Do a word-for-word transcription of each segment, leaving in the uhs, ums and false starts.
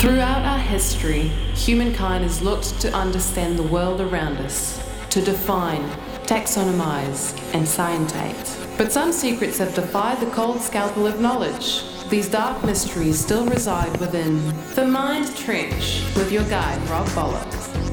Throughout our history, humankind has looked to understand the world around us, to define, taxonomize, and scientate. But some secrets have defied the cold scalpel of knowledge. These dark mysteries still reside within The Mind Trench with your guide, Rob Bullock.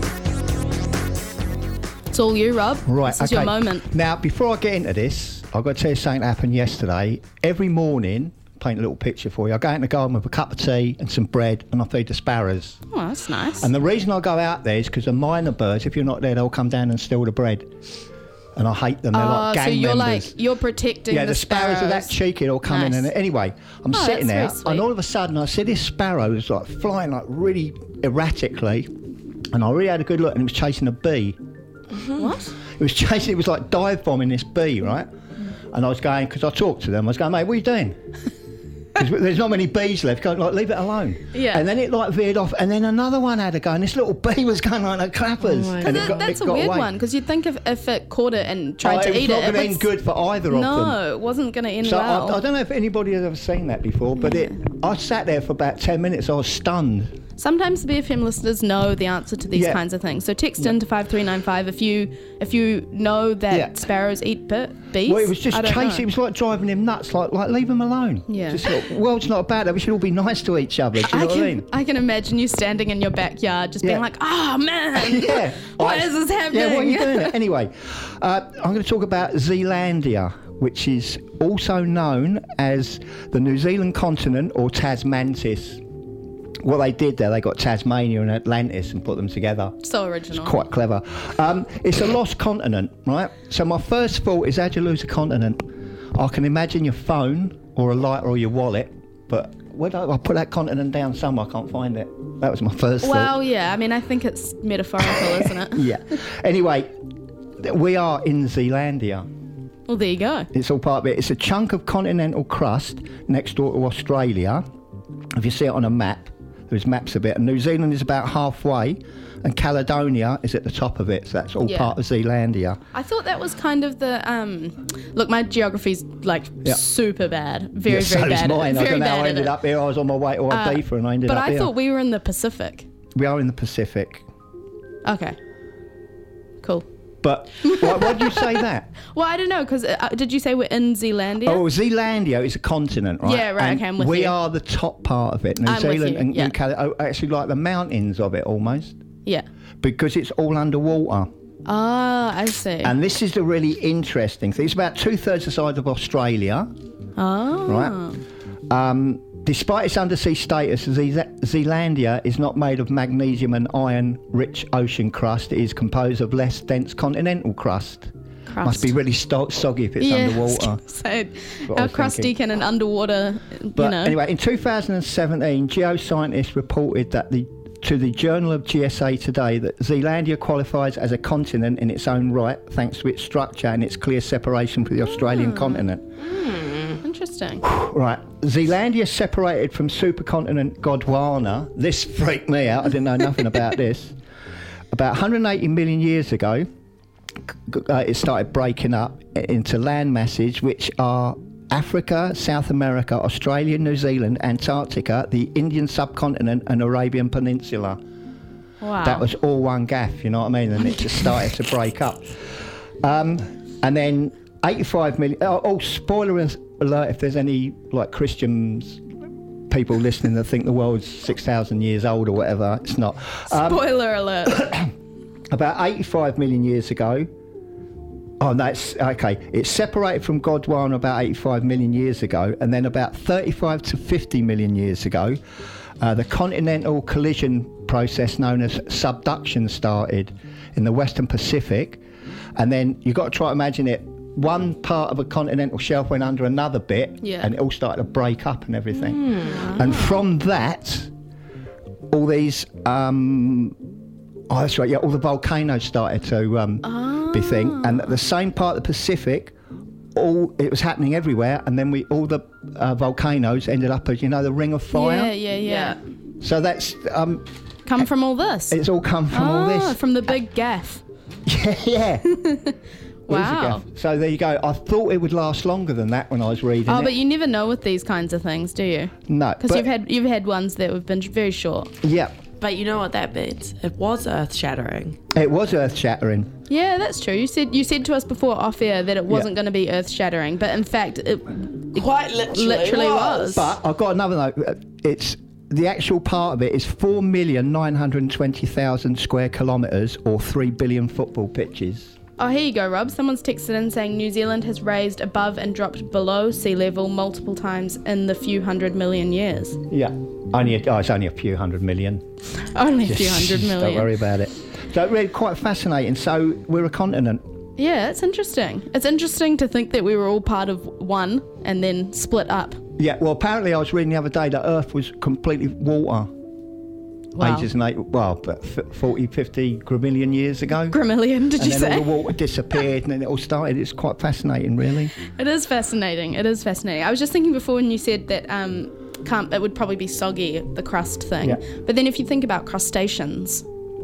It's all you, Rob. Right, this is okay. your moment. Now, before I get into this, I've got to tell you something that happened yesterday. Every morning, paint a little picture for you, I go out in the garden with a cup of tea and some bread and I feed the sparrows. Oh, that's nice. And the reason I go out there is because the minor birds, if you're not there, they'll come down and steal the bread. And I hate them. They're oh, like gang so you're members. like, you're protecting yeah, the, the sparrows. sparrows are that cheeky. They'll come nice. in. And anyway, I'm oh, sitting there that's very and sweet. all of a sudden I see this sparrow was like flying like really erratically. And I really had a good look and it was chasing a bee. Mm-hmm. What? It was chasing, it was like dive bombing this bee, right? And I was going, because I talked to them, I was going, mate, what are you doing? Because there's not many bees left. Going, like, leave it alone. Yeah. And then it like veered off, and then another one had a go, and this little bee was going like the clappers. Oh and that, it got, that's it a got weird away. one, because you'd think if, if it caught it and tried oh, to it eat was it, not it going to would end good for either of them. No, it wasn't going to end So well. I, I don't know if anybody has ever seen that before, but Yeah. it. I sat there for about ten minutes. I was stunned. Sometimes the B F M listeners know the answer to these Yeah. kinds of things. So text Yeah. in to five three nine five if you if you know that Yeah. sparrows eat bit, bees. Well, it was just I don't chasing. know. It was like driving him nuts. Like, like leave him alone. Yeah. Just like, world's not about that. We should all be nice to each other. Do you know I what can, I mean? I can imagine you standing in your backyard just Yeah. being like, oh man, yeah. why I- is this happening? Yeah, what are you doing? Anyway, uh, I'm going to talk about Zealandia, which is also known as the New Zealand continent or Tasmantis. What they did there, they got Tasmania and Atlantis and put them together. So original. It's quite clever. Um, it's a lost continent, right? So my first thought is, how'd you lose a continent? I can imagine your phone or a lighter or your wallet, but where do I, I put that continent down somewhere? I can't find it. That was my first thought. Well, yeah, I mean, I think it's metaphorical, isn't it? Yeah. Anyway, th- we are in Zealandia. Well, there you go. It's all part of it. It's a chunk of continental crust next door to Australia. If you see it on a map, there's maps of it. And New Zealand is about halfway, and Caledonia is at the top of it. So that's all Yeah. part of Zealandia. I thought that was kind of the um. Look, my geography's like Yeah. super bad, very yeah, very so bad. is mine. At, very I don't know bad how I at ended it. up here. I was on my way to Uh, Ibiza and I ended But up I here. thought we were in the Pacific. We are in the Pacific. Okay. Cool. But why, why did you say that? Well, I don't know, because uh, did you say we're in Zealandia? Oh, Zealandia is a continent, right? Yeah, right, And okay, I'm with we you. are the top part of it. New I'm with Zealand you, and yeah. New Caledonia, oh, actually like the mountains of it almost, Yeah. because it's all underwater. Ah, I see. And this is the really interesting thing. It's about two-thirds the size of Australia, oh. right? Um, despite its undersea status, Ze- Zealandia is not made of magnesium and iron-rich ocean crust. It is composed of less dense continental crust. Crust. Must be really sto- soggy if it's yeah, underwater. So, what I how was crusty thinking. can an underwater, you But know? anyway, in two thousand seventeen, geoscientists reported that the to the Journal of G S A Today that Zealandia qualifies as a continent in its own right, thanks to its structure and its clear separation from the Australian Ah. continent. Interesting. Right, Zealandia separated from supercontinent Gondwana. This freaked me out. I didn't know nothing about this. About one hundred eighty million years ago, g- uh, it started breaking up into land masses, which are Africa, South America, Australia, New Zealand, Antarctica, the Indian subcontinent, and Arabian Peninsula. Wow. That was all one gaff, you know what I mean? And it just started to break up. Um, and then eighty-five million. Oh, oh, spoiler alert! If there's any like Christians people listening that think the world's six thousand years old or whatever, it's not. Um, Spoiler alert. about eighty-five million years ago. Oh, that's okay. It separated from Gondwana about eighty-five million years ago, and then about thirty-five to fifty million years ago, uh, the continental collision process known as subduction started in the Western Pacific, and then you've got to try to imagine it. One part of a continental shelf went under another bit, Yeah. and it all started to break up and everything. Mm. And from that, all these. Um, Oh, that's right. Yeah, all the volcanoes started to um, Ah. be thing, and the same part of the Pacific, all it was happening everywhere, and then we all the uh, volcanoes ended up as you know the Ring of Fire. Yeah, yeah, yeah. So that's um, Come from all this. it's all come from all Ah, this. from the big gaff. Yeah, yeah. Wow. So there you go. I thought it would last longer than that when I was reading Oh, it. but you never know with these kinds of things, do you? No. Because but- you've had you've had ones that have been very short. Yeah. But you know what that means? It was earth-shattering. It was earth-shattering. Yeah, that's true. You said you said to us before off air that it wasn't Yeah. going to be earth-shattering, but in fact, it Quite literally, literally was. was. But I've got another note. Uh, It's the actual part of it is four million nine hundred twenty thousand square kilometres, or three billion football pitches. Oh, here you go, Rob. Someone's texted in saying New Zealand has raised above and dropped below sea level multiple times in the few hundred million years. Yeah. Only a, oh, it's only a few hundred million. Only a few hundred Just million. Don't worry about it. So really quite fascinating. So we're a continent. Yeah, it's interesting. It's interesting to think that we were all part of one and then split up. Yeah. Well, apparently I was reading the other day that Earth was completely water. Wow. Ages and eight, well, but f- forty, fifty gramillion years ago. Gramillion, did and you then say? all the water disappeared and then it all started. It's quite fascinating, really. It is fascinating. It is fascinating. I was just thinking before when you said that um, can't, it would probably be soggy, the crust thing. Yeah. But then if you think about crustaceans,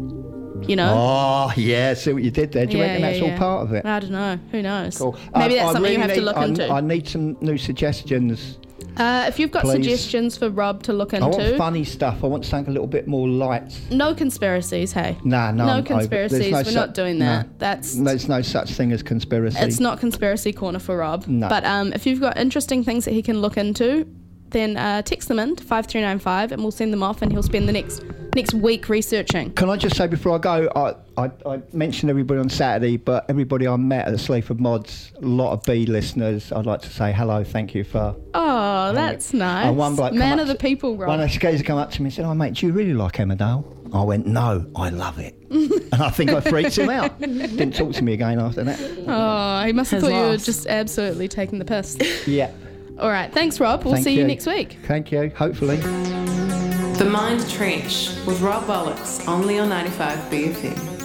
you know? Oh, yeah, see what you did there. Do you Yeah, reckon yeah, that's yeah. all part of it? I don't know. Who knows? Cool. Maybe I- that's I something you really have to need- look I, into. I need some new suggestions. Uh, if you've got Please. suggestions for Rob to look I want into, funny stuff. I want something a little bit more light. no conspiracies, hey? Nah, no. No I'm over- conspiracies. there's no We're su- not doing that. no. That's There's no such thing as conspiracy. it's not conspiracy corner for Rob. No. But um, if you've got interesting things that he can look into, then uh, text them in to five three nine five and we'll send them off and he'll spend the next next week researching. Can I just say before I go, I, I, I mentioned everybody on Saturday, but everybody I met at the Sleaford Mods, a lot of B listeners, I'd like to say hello, thank you for... Oh, that's nice. And one bloke come Man up of the to- people, Rob. One of the guys come up to me and said, oh mate, do you really like Emmerdale? I went, no, I love it. And I think I freaked him out. Didn't talk to me again after that. Oh, he must have His thought you were loss. just absolutely taking the piss. Yeah. All right, thanks, Rob. We'll Thank see you you. next week. Thank you, hopefully. The Mind Trench with Rob Bollocks, only on ninety-five B F M.